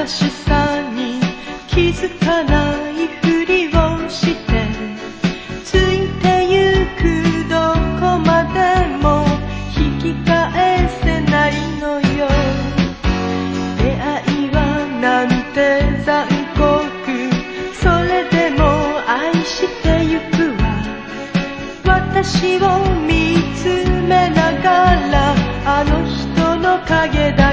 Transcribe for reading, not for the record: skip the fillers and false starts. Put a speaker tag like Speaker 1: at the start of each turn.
Speaker 1: しさに気づかないふりをしてついてゆくどこまでも引き返せないのよ。出会いはなんて残酷、それでも愛してゆくわ。私を見つめながらあの人の影だ